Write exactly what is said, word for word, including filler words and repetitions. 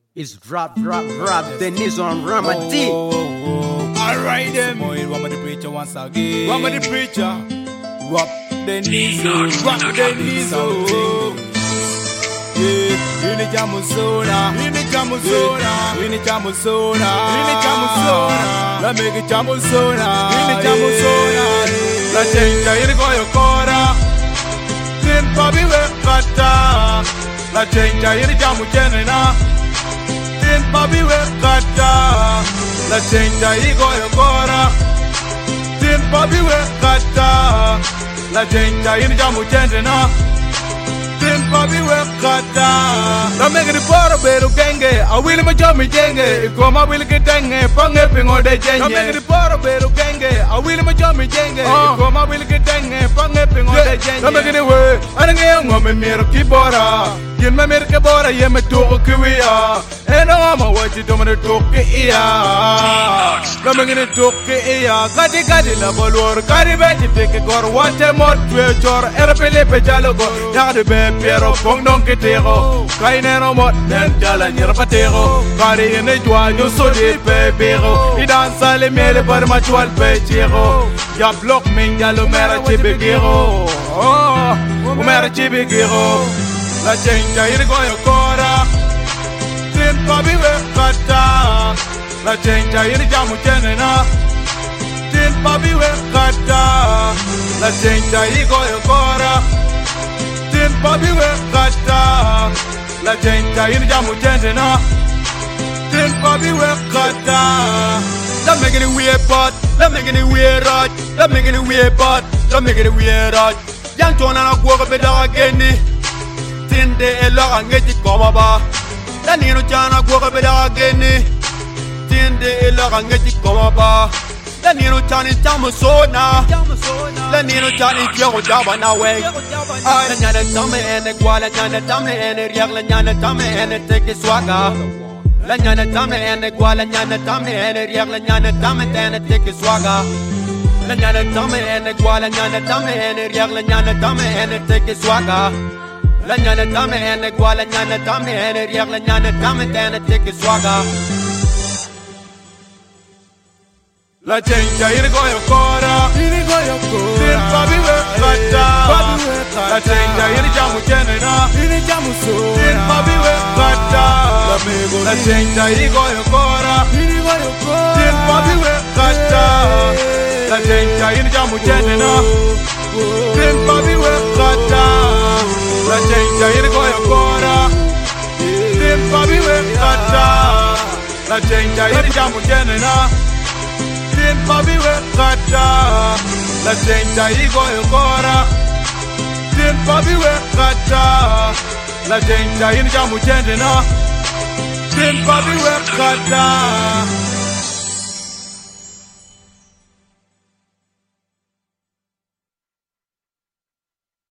It's drop, drop, drop. The knees on Ramadi. Oh, oh, oh. Alright then. Boy, one with the preacher once again. One with the preacher. Rock the knees, oh. Rock the knees, oh. Yeah, in the Jamusona, In the Jamusona. in the Jamusona, In the Jamusona. La make it Jamusona, In the Jamusona. La chenja in the Goyo Kora, Tin Bobby Wekata, La chenja in the Jamuchena, Tin Bobby Wekata, La chenja in the Goyo Kora, Tin Bobby Wekata, La chenja in the Jamuchena. Papi wekata la make the poro beru genge I will ma jomi jenge ikoma will kitenge pange pingo de jenge la make the poro beru genge I will ma jomi jenge ikoma will kitenge pange pingo de jenge la make the way anange ngome mero kibora yin ma mer ke bora ye me to kwiya eno ma wachi to me to kiya la make the to kiya kadi kadi la bolor kadi be tike gor wate mot twe chor erpele pe jalo go ya de be pero pong dong ketero kainero mot den jala nyerpatero kari ene jwa nyo so de pebero idan sale mele par ma chwal pechero ya block min jalo mera chibegero oh mera chibegero la chenja ir goyo kora tin pabi we kata la chenja ir jamu chenena tin pabi we kata la chenja ir goyo kora Tin Bobby Wekata, La Chenja in Jamu Chenena. Tin Bobby Wekata, let me get it weird pot, let me get it weird rot, let me get it weird pot, let me get it weird rot. Young Tona walk up a dog again. Tin de Ella and get it come ba. Danino Chana walk up a dog again. Tin de Ella and get it come ba. Danino Chani Jamusona, Danino Chani Joe Jabana way. La nyana tame ene kwa la nyana tame ene riak la nyana tame ene teke swaga. La nyana tame ene kwa la nyana tame ene riak la nyana tame ene teke swaga. La nyana tame ene kwa la nyana tame ene riak la nyana tame ene teke swaga. La nyana tame ene kwa la nyana tame ene riak la nyana tame ene teke swaga. La chenja ir goyo kora, In goyo kora. tin pabi wekata, Papi wekata. la chenja ir jamu chenena, In the Jamusona. tin pabi wekata, La mego la ni. chenja ir goyo kora, In goyo kora. tin pabi wekata, la chenja ir jamu chenena, tin pabi wekata, la chenja ir goyo kora, tin pabi wekata, la chenja ir jamu chenena. Tin papi wekata, la chenja igoyo kora. Tin papi wekata, la chenja in jamu chendena. Tin papi wekata,